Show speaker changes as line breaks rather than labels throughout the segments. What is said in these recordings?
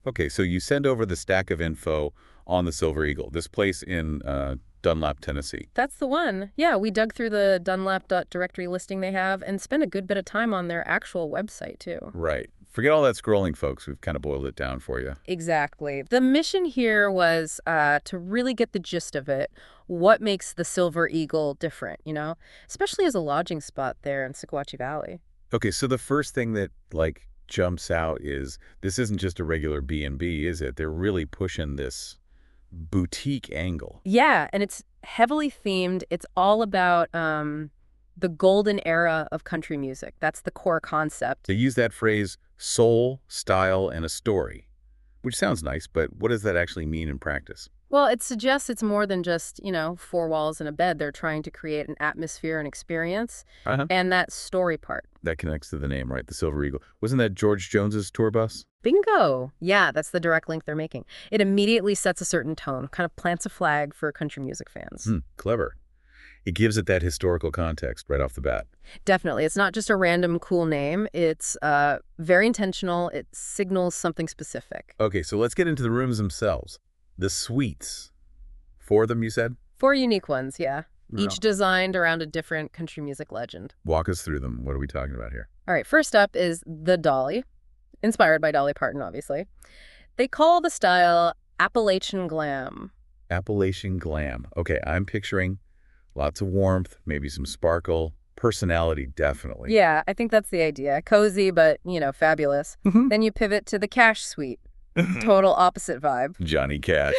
Okay, so you send over the stack of info on the Silver Eagle, this place in Dunlap, Tennessee.
That's the one. Yeah, we dug through the Dunlap.directory listing they have and spent a good bit of time on their actual website, too.
Right. Forget all that scrolling, folks. We've kind of boiled it down for you.
Exactly. The mission here was to really get the gist of it. What makes the Silver Eagle different, especially as a lodging spot there in Sequatchie Valley.
Okay, so the first thing that, like, jumps out is this isn't just a regular B&B, is it? They're really pushing this boutique angle.
Yeah, and it's heavily themed. It's all about the golden era of country music. That's the core concept.
They use that phrase, soul, style, and a story, which sounds nice, but what does that actually mean in practice?
Well, it suggests it's more than just, four walls and a bed. They're trying to create an atmosphere and experience,
Uh-huh.
and that story part.
That connects to the name, right? The Silver Eagle. Wasn't that George Jones's tour bus?
Bingo! Yeah, that's the direct link they're making. It immediately sets a certain tone, kind of plants a flag for country music fans.
Clever. It gives it that historical context right off the bat.
Definitely. It's not just a random cool name. It's very intentional. It signals something specific.
Okay, so let's get into the rooms themselves. The suites. Four of them, you said?
Four unique ones, yeah.
Yeah.
Each designed around a different country music legend.
Walk us through them. What are we talking about here?
All right, first up is the Dolly, inspired by Dolly Parton, obviously. They call the style Appalachian Glam.
Appalachian Glam. Okay, I'm picturing lots of warmth, maybe some sparkle, personality, definitely.
Yeah, I think that's the idea. Cozy, but, fabulous. Then you pivot to the Cash Suite. Total opposite vibe.
Johnny Cash.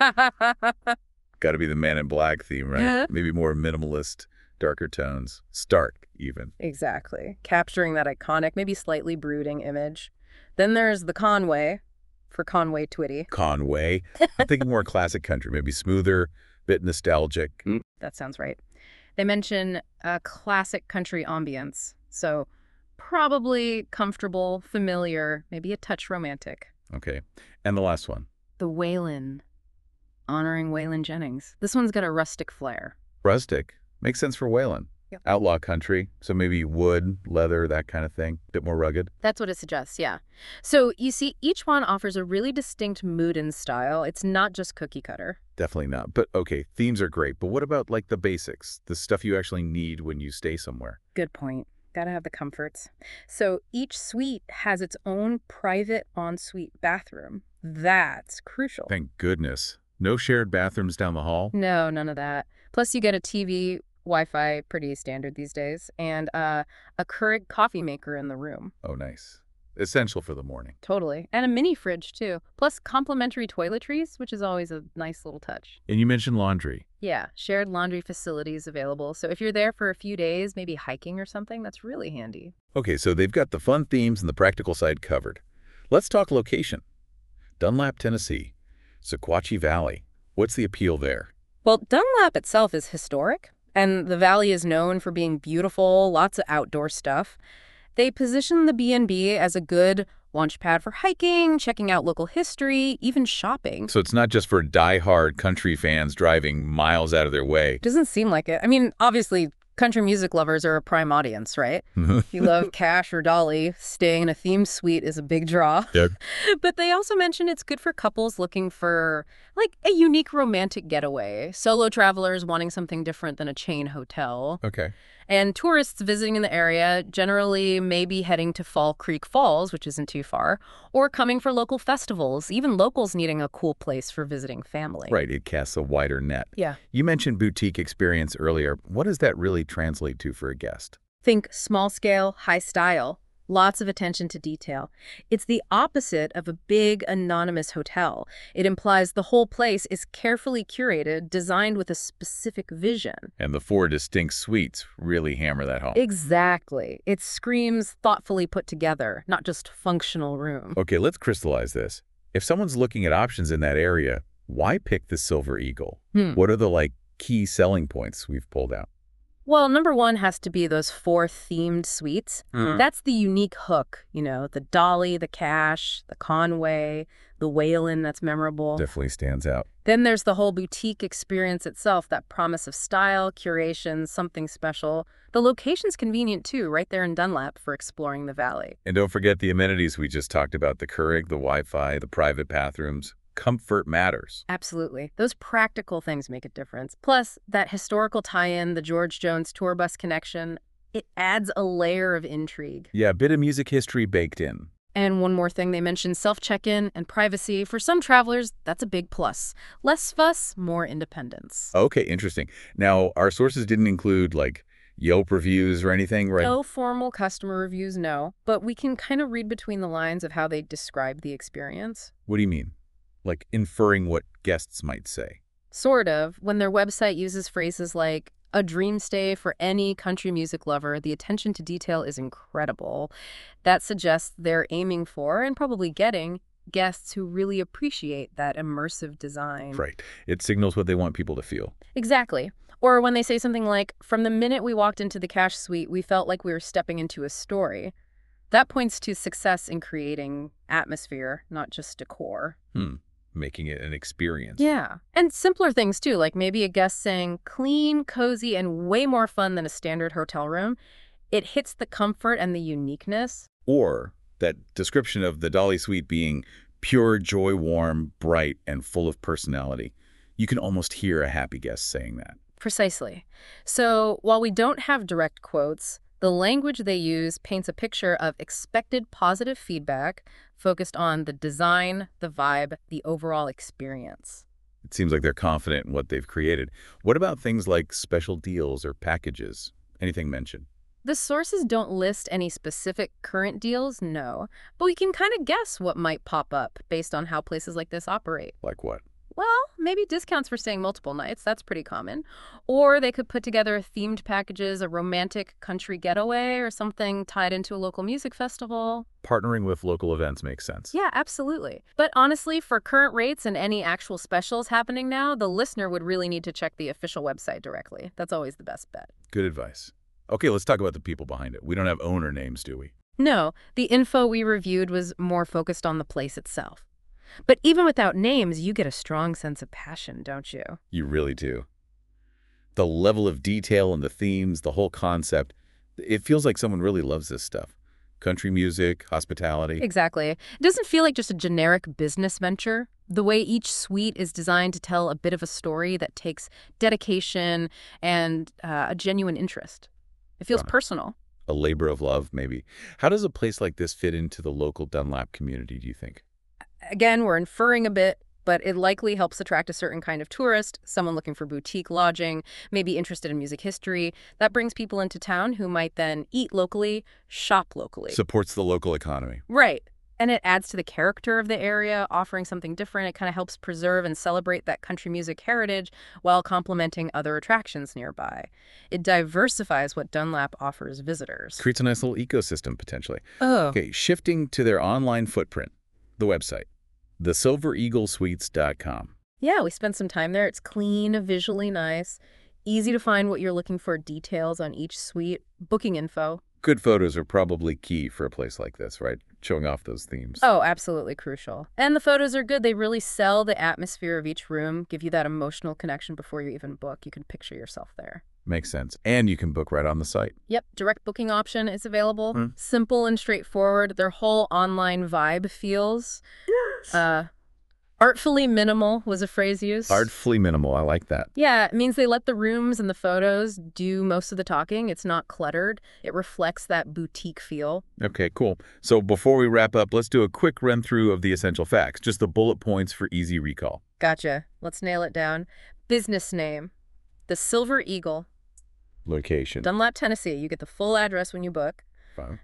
Got to be the Man in Black theme, right? Maybe more minimalist, darker tones. Stark, even.
Exactly. Capturing that iconic, maybe slightly brooding image. Then there's the Conway, for Conway Twitty.
Conway. I'm thinking more classic country, maybe smoother, bit nostalgic.
That sounds right. They mention a classic country ambience. So probably comfortable, familiar, maybe a touch romantic.
Okay. And the last one.
The Waylon, honoring Waylon Jennings. This one's got a rustic flair.
Rustic. Makes sense for Waylon.
Yep.
Outlaw country, so maybe wood, leather, that kind of thing. Bit more rugged.
That's what it suggests, yeah. So you see, each one offers a really distinct mood and style. It's not just cookie cutter.
Definitely not. But okay, themes are great. But what about like the basics? The stuff you actually need when you stay somewhere?
Good point. Gotta have the comforts. So each suite has its own private ensuite bathroom. That's crucial.
Thank goodness. No shared bathrooms down the hall?
No, none of that. Plus you get a TV, Wi-Fi, pretty standard these days, and a Keurig coffee maker in the room.
Oh, nice. Essential for the morning.
Totally. And a mini fridge, too. Plus complimentary toiletries, which is always a nice little touch.
And you mentioned laundry.
Yeah, shared laundry facilities available. So if you're there for a few days, maybe hiking or something, that's really handy.
Okay, so they've got the fun themes and the practical side covered. Let's talk location. Dunlap, Tennessee. Sequatchie Valley. What's the appeal there?
Well, Dunlap itself is historic, and the valley is known for being beautiful, lots of outdoor stuff. They position the B&B as a good launchpad for hiking, checking out local history, even shopping.
So it's not just for die-hard country fans driving miles out of their way.
Doesn't seem like it. I mean, obviously, country music lovers are a prime audience, right? If you love Cash or Dolly, staying in a themed suite is a big draw.
Yep.
But they also mention it's good for couples looking for, like, a unique romantic getaway. Solo travelers wanting something different than a chain hotel.
Okay.
And tourists visiting in the area generally may be heading to Fall Creek Falls, which isn't too far, or coming for local festivals, even locals needing a cool place for visiting family.
Right, it casts a wider net.
Yeah.
You mentioned boutique experience earlier. What does that really translate to for a guest?
Think small scale, high style, lots of attention to detail. It's the opposite of a big, anonymous hotel. It implies the whole place is carefully curated, designed with a specific vision.
And the four distinct suites really hammer that home.
Exactly. It screams thoughtfully put together, not just functional room.
Okay, let's crystallize this. If someone's looking at options in that area, why pick the Silver Eagle? What are the, key selling points we've pulled out?
Well, number one has to be those 4 themed suites. That's the unique hook, the Dolly, the Cash, the Conway, the Whalen that's memorable.
Definitely stands out.
Then there's the whole boutique experience itself, that promise of style, curation, something special. The location's convenient too, right there in Dunlap for exploring the valley.
And don't forget the amenities we just talked about, the Keurig, the Wi-Fi, the private bathrooms. Comfort matters.
Absolutely. Those practical things make a difference. Plus, that historical tie-in, the George Jones tour bus connection, it adds a layer of intrigue.
Yeah, a bit of music history baked in.
And one more thing, they mentioned self-check-in and privacy. For some travelers, that's a big plus. Less fuss, more independence.
Okay, interesting. Now, our sources didn't include, like, Yelp reviews or anything, right?
No formal customer reviews, no. But we can kind of read between the lines of how they describe the experience.
What do you mean? Like, inferring what guests might say?
Sort of. When their website uses phrases like, a dream stay for any country music lover, the attention to detail is incredible. That suggests they're aiming for, and probably getting, guests who really appreciate that immersive design.
Right. It signals what they want people to feel.
Exactly. Or when they say something like, from the minute we walked into the Cash Suite, we felt like we were stepping into a story. That points to success in creating atmosphere, not just decor.
Making it an experience.
Yeah. And simpler things, too, like maybe a guest saying clean, cozy, and way more fun than a standard hotel room. It hits the comfort and the uniqueness.
Or that description of the Dolly Suite being pure joy, warm, bright, and full of personality. You can almost hear a happy guest saying that.
Precisely. So while we don't have direct quotes, the language they use paints a picture of expected positive feedback focused on the design, the vibe, the overall experience.
It seems like they're confident in what they've created. What about things like special deals or packages? Anything mentioned?
The sources don't list any specific current deals, no, but we can kind of guess what might pop up based on how places like this operate.
Like what?
Well, maybe discounts for staying multiple nights, that's pretty common. Or they could put together themed packages, a romantic country getaway or something tied into a local music festival.
Partnering with local events makes sense.
Yeah, absolutely. But honestly, for current rates and any actual specials happening now, the listener would really need to check the official website directly. That's always the best bet.
Good advice. Okay, let's talk about the people behind it. We don't have owner names, do we?
No, the info we reviewed was more focused on the place itself. But even without names, you get a strong sense of passion, don't you?
You really do. The level of detail and the themes, the whole concept, it feels like someone really loves this stuff. Country music, hospitality.
Exactly. It doesn't feel like just a generic business venture. The way each suite is designed to tell a bit of a story that takes dedication and a genuine interest. It feels personal.
A labor of love, maybe. How does a place like this fit into the local Dunlap community, do you think?
Again, we're inferring a bit, but it likely helps attract a certain kind of tourist, someone looking for boutique lodging, maybe interested in music history. That brings people into town who might then eat locally, shop locally.
Supports the local economy.
Right. And it adds to the character of the area, offering something different. It kind of helps preserve and celebrate that country music heritage while complementing other attractions nearby. It diversifies what Dunlap offers visitors.
Creates a nice little ecosystem, potentially.
Oh.
Okay, shifting to their online footprint, the website, thesilvereaglesuites.com.
Yeah, we spent some time there. It's clean, visually nice, easy to find what you're looking for, details on each suite, booking info.
Good photos are probably key for a place like this, right? Showing off those themes.
Oh, absolutely crucial. And the photos are good. They really sell the atmosphere of each room, give you that emotional connection before you even book. You can picture yourself there.
Makes sense. And you can book right on the site.
Yep, direct booking option is available. Simple and straightforward. Their whole online vibe feels artfully minimal was a phrase used.
Artfully minimal. I like that.
Yeah, it means they let the rooms and the photos do most of the talking. It's not cluttered. It reflects that boutique feel.
Okay, cool. So before we wrap up, let's do a quick run through of the essential facts, just the bullet points for easy recall.
Gotcha. Let's nail it down. Business name, the Silver Eagle.
Location.
Dunlap, Tennessee. You get the full address when you book.
Fine.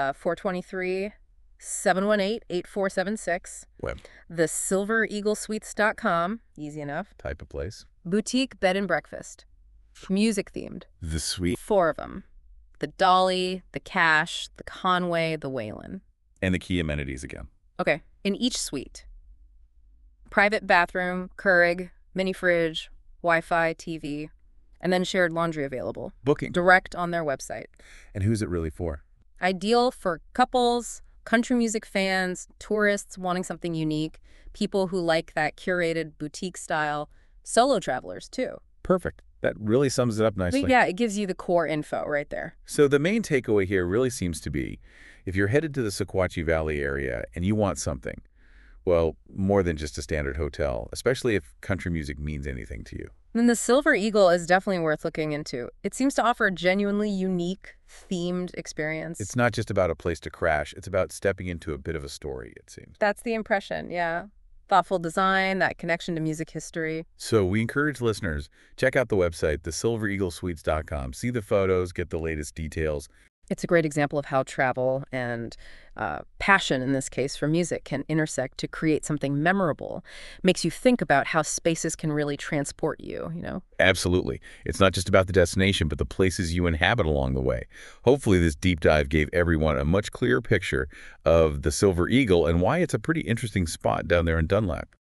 423-718-8476.
Web.
TheSilverEagleSuites.com. Easy enough.
Type of place.
Boutique bed and breakfast. Music themed.
The suite.
4 of them. The Dolly, the Cash, the Conway, the Whalen.
And the key amenities again.
Okay. In each suite. Private bathroom, Keurig, mini fridge, Wi-Fi, TV. and then shared laundry available,
Booking.
direct on their website.
And who's it really for?
Ideal for couples, country music fans, tourists wanting something unique, people who like that curated boutique style, solo travelers too.
Perfect. That really sums it up nicely.
But yeah, it gives you the core info right there.
So the main takeaway here really seems to be, if you're headed to the Sequatchie Valley area and you want something, well, more than just a standard hotel, especially if country music means anything to you.
Then the Silver Eagle is definitely worth looking into. It seems to offer a genuinely unique, themed experience.
It's not just about a place to crash, it's about stepping into a bit of a story, it seems.
That's the impression, yeah. Thoughtful design, that connection to music history.
So we encourage listeners, check out the website, thesilvereaglesuites.com. See the photos, get the latest details.
It's a great example of how travel and passion, in this case, for music can intersect to create something memorable. Makes you think about how spaces can really transport you, you know?
Absolutely. It's not just about the destination, but the places you inhabit along the way. Hopefully this deep dive gave everyone a much clearer picture of the Silver Eagle and why it's a pretty interesting spot down there in Dunlap.